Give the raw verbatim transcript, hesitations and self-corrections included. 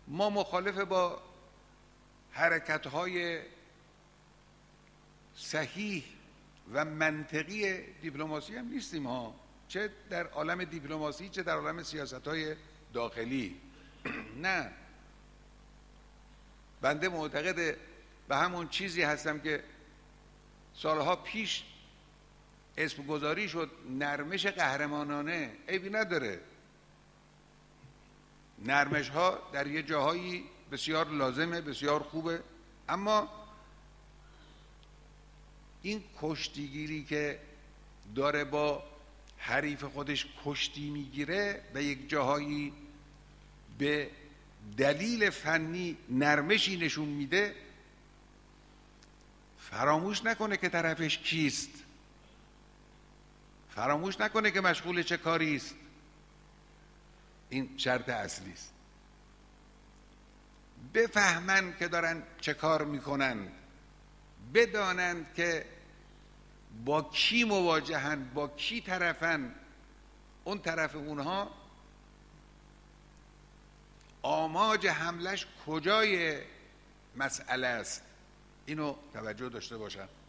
ما مخالف با حرکت‌های صحیح و منطقی دیپلماسی هم نیستیم ها، چه در عالم دیپلماسی چه در عالم سیاست‌های داخلی. نه، بنده معتقد به همون چیزی هستم که سالها پیش اسم گذاری شد، نرمش قهرمانانه. عیبی نداره، نرمش ها در یه جاهایی بسیار لازمه، بسیار خوبه، اما این کشتیگیری که داره با حریف خودش کشتی میگیره و یک جاهایی به دلیل فنی نرمشی نشون میده، فراموش نکنه که طرفش کیست، فراموش نکنه که مشغول چه کاری است. این شرط اصلی است. بفهمن که دارن چه کار میکنن، بدانند که با کی مواجهن، با کی طرفن، اون طرف اونها آماج حملش کجای مسئله است، اینو توجه داشته باشن.